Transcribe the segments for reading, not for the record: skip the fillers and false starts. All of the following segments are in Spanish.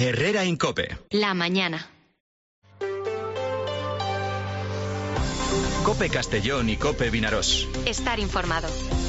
Herrera en COPE. La mañana. COPE Castellón y COPE Vinaròs. Estar informado.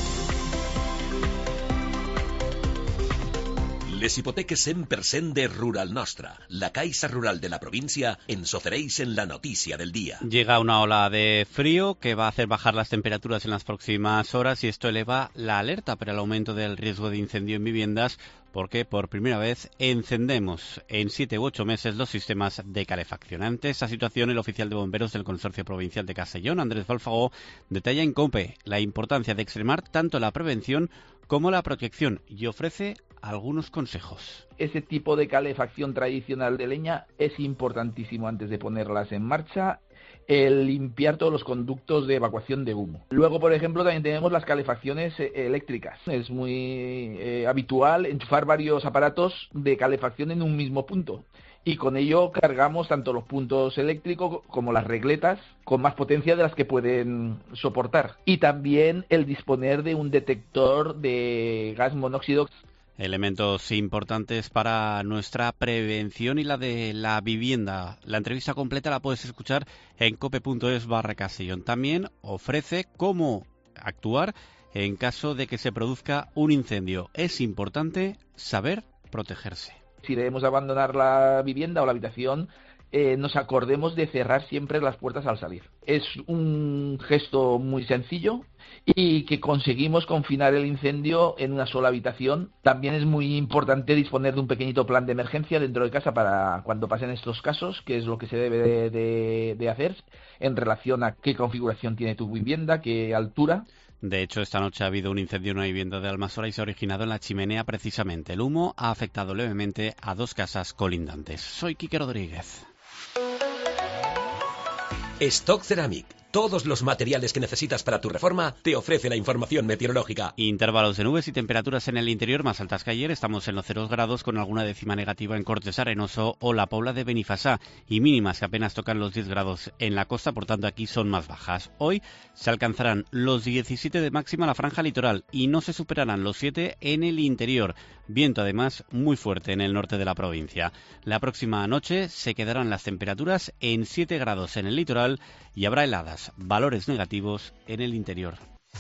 Les hipoteques 100% de Rural Nostra, la Caixa Rural de la provincia, ens ofereixen la noticia del día. Llega una ola de frío que va a hacer bajar las temperaturas en las próximas horas y esto eleva la alerta para el aumento del riesgo de incendio en viviendas, porque por primera vez encendemos en 7 u 8 meses los sistemas de calefacción. Ante esta situación, el oficial de bomberos del Consorcio Provincial de Castellón, Andrés Balfagó, detalla en COPE la importancia de extremar tanto la prevención como la protección y ofrece algunos consejos. Ese tipo de calefacción tradicional de leña es importantísimo antes de ponerlas en marcha. El limpiar todos los conductos de evacuación de humo. Luego, por ejemplo, también tenemos las calefacciones eléctricas. Es muy habitual enchufar varios aparatos de calefacción en un mismo punto. Y con ello cargamos tanto los puntos eléctricos como las regletas con más potencia de las que pueden soportar. Y también el disponer de un detector de gas monóxido. Elementos importantes para nuestra prevención y la de la vivienda. La entrevista completa la puedes escuchar en cope.es/Castellón. También ofrece cómo actuar en caso de que se produzca un incendio. Es importante saber protegerse. Si debemos abandonar la vivienda o la habitación, nos acordemos de cerrar siempre las puertas al salir. Es un gesto muy sencillo y que conseguimos confinar el incendio en una sola habitación. También es muy importante disponer de un pequeñito plan de emergencia dentro de casa para cuando pasen estos casos, que es lo que se debe de hacer en relación a qué configuración tiene tu vivienda, qué altura. De hecho, esta noche ha habido un incendio en una vivienda de Almassora y se ha originado en la chimenea precisamente. El humo ha afectado levemente a 2 casas colindantes. Soy Quique Rodríguez. Stock Ceramic. Todos los materiales que necesitas para tu reforma te ofrece la información meteorológica. Intervalos de nubes y temperaturas en el interior más altas que ayer. Estamos en los 0 grados con alguna décima negativa en Cortes Arenoso o la Pobla de Benifasá y mínimas que apenas tocan los 10 grados en la costa, por tanto aquí son más bajas. Hoy se alcanzarán los 17 de máxima en la franja litoral y no se superarán los 7 en el interior. Viento además muy fuerte en el norte de la provincia. La próxima noche se quedarán las temperaturas en 7 grados en el litoral y habrá heladas, valores negativos en el interior.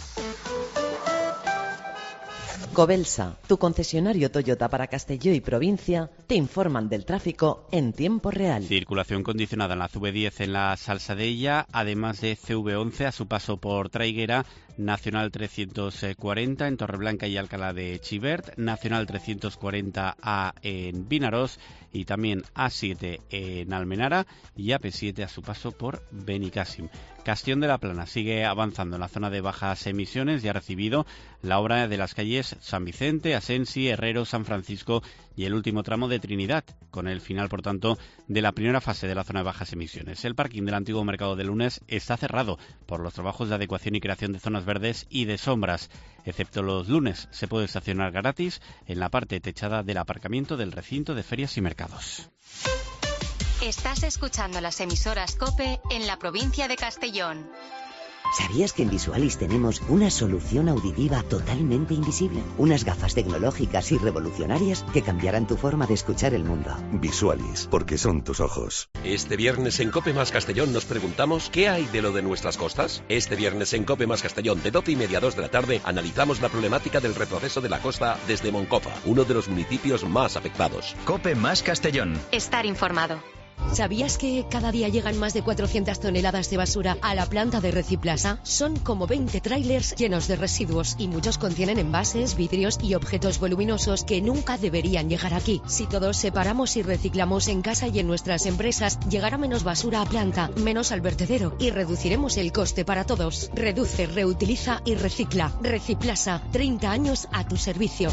Cobelsa, tu concesionario Toyota para Castelló y provincia, te informan del tráfico en tiempo real. Circulación condicionada en la CV10 en la Salsadella, además de CV11 a su paso por Traiguera, Nacional 340 en Torreblanca y Alcalá de Xivert, Nacional 340A en Vinaròs y también A7 en Almenara y AP7 a su paso por Benicàssim. Castellón de la Plana sigue avanzando en la zona de bajas emisiones y ha recibido la obra de las calles San Vicente, Asensi, Herrero, San Francisco y el último tramo de Trinidad, con el final, por tanto, de la primera fase de la zona de bajas emisiones. El parking del antiguo mercado de Lunes está cerrado por los trabajos de adecuación y creación de zonas verdes y de sombras. Excepto los lunes, se puede estacionar gratis en la parte techada del aparcamiento del recinto de ferias y mercados. Estás escuchando las emisoras COPE en la provincia de Castellón. ¿Sabías que en Visualis tenemos una solución auditiva totalmente invisible? Unas gafas tecnológicas y revolucionarias que cambiarán tu forma de escuchar el mundo. Visualis, porque son tus ojos. Este viernes en COPE más Castellón nos preguntamos ¿qué hay de lo de nuestras costas? Este viernes en COPE más Castellón de 12:30 a 2 de la tarde analizamos la problemática del retroceso de la costa desde Moncofa, uno de los municipios más afectados. COPE más Castellón. Estar informado. ¿Sabías que cada día llegan más de 400 toneladas de basura a la planta de Reciplasa? Son como 20 tráilers llenos de residuos y muchos contienen envases, vidrios y objetos voluminosos que nunca deberían llegar aquí. Si todos separamos y reciclamos en casa y en nuestras empresas, llegará menos basura a planta, menos al vertedero y reduciremos el coste para todos. Reduce, reutiliza y recicla. Reciplasa, 30 años a tu servicio.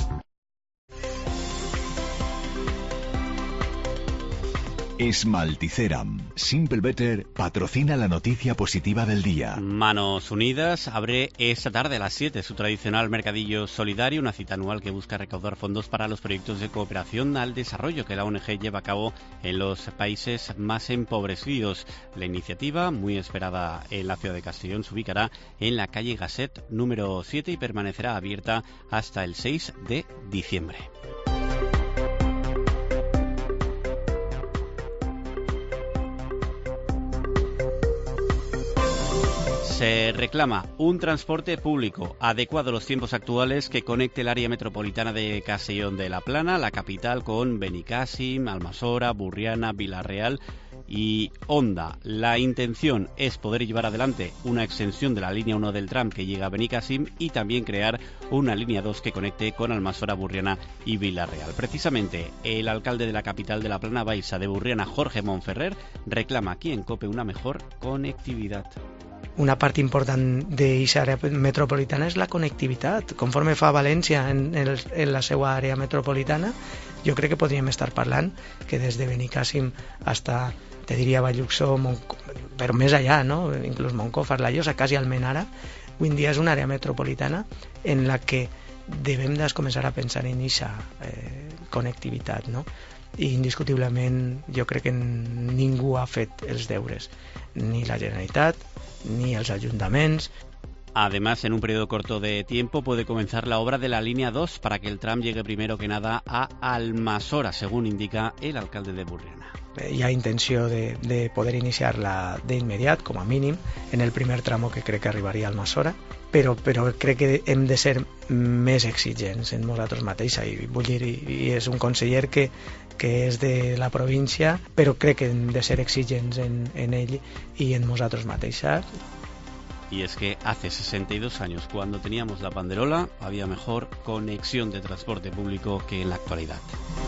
Esmalticeram. Simple Better patrocina la noticia positiva del día. Manos Unidas abre esta tarde a las 7 su tradicional mercadillo solidario, una cita anual que busca recaudar fondos para los proyectos de cooperación al desarrollo que la ONG lleva a cabo en los países más empobrecidos. La iniciativa, muy esperada en la ciudad de Castellón, se ubicará en la calle Gasset número 7 y permanecerá abierta hasta el 6 de diciembre. Se reclama un transporte público adecuado a los tiempos actuales que conecte el área metropolitana de Castellón de la Plana, la capital, con Benicàssim, Almassora, Burriana, Vila-real y Onda. La intención es poder llevar adelante una extensión de la línea 1 del tram que llega a Benicàssim y también crear una línea 2 que conecte con Almassora, Burriana y Vila-real. Precisamente, el alcalde de la capital de la Plana Baixa de Burriana, Jorge Montferrer, reclama aquí en COPE una mejor conectividad. Una part important d'aquesta àrea metropolitana és la connectivitat. Conforme fa València en la seva àrea metropolitana, jo crec que podríem estar parlant que des de Benicàssim hasta, te diria, Valluxó, però més allà, no? Inclús Moncofa, La Llosa, quasi Almenara, avui en dia és una àrea metropolitana en la que devem de començar a pensar en aquesta connectivitat, no? I indiscutiblement jo crec que ningú ha fet els deures, ni la Generalitat ni els ayuntamientos. Además, en un periodo corto de tiempo puede comenzar la obra de la línea 2 para que el tram llegue primero que nada a Almassora, según indica el alcalde de Burriana. Hi ha intenció de poder iniciar-la d'immediat, com a mínim, en el primer tramo que crec que arribaria a Almassora, però crec que hem de ser més exigents en nosaltres mateixos, i vull dir, i és un conseller que és de la província, però crec que hem de ser exigents en ell i en nosaltres mateixos. Y es que hace 62 años, cuando teníamos la banderola, había mejor conexión de transporte público que en la actualidad.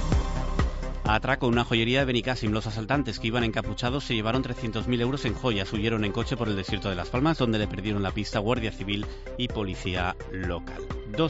Atraco en una joyería de Benicàssim. Los asaltantes, que iban encapuchados, se llevaron 300.000 euros en joyas. Huyeron en coche por el desierto de Las Palmas, donde le perdieron la pista Guardia Civil y Policía Local.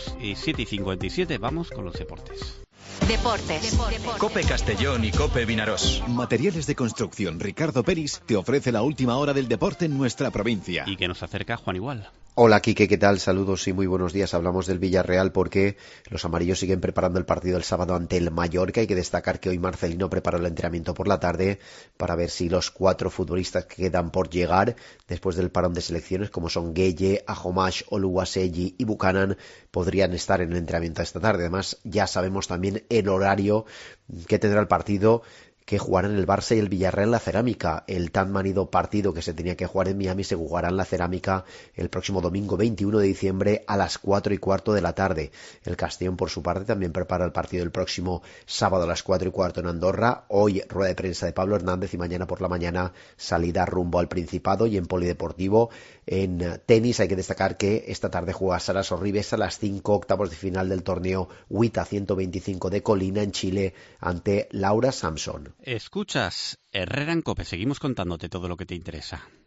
7:57, vamos con los deportes. Deportes. COPE Castellón y COPE Vinarós. Materiales de construcción Ricardo Peris te ofrece la última hora del deporte en nuestra provincia. Y que nos acerca Juan Igual. Hola Quique, ¿qué tal? Saludos y muy buenos días. Hablamos del Villarreal porque los amarillos siguen preparando el partido el sábado ante el Mallorca. Hay que destacar que hoy Marcelino preparó el entrenamiento por la tarde para ver si los 4 futbolistas que quedan por llegar después del parón de selecciones, como son Gueye, Ajomash, Oluwaseyi y Buchanan, podrían estar en el entrenamiento esta tarde. Además, ya sabemos también el horario que tendrá el partido, que jugarán el Barça y el Villarreal en la Cerámica. El tan manido partido que se tenía que jugar en Miami se jugará en la Cerámica el próximo domingo 21 de diciembre a las 4:15 de la tarde. El Castellón, por su parte, también prepara el partido el próximo sábado a las 4:15 en Andorra. Hoy rueda de prensa de Pablo Hernández y mañana por la mañana salida rumbo al Principado. Y en polideportivo, en tenis, hay que destacar que esta tarde juega Sara Sorribes a las 5, octavos de final del torneo WTA 125 de Colina en Chile ante Laura Samson. Escuchas Herrera en COPE. Seguimos contándote todo lo que te interesa.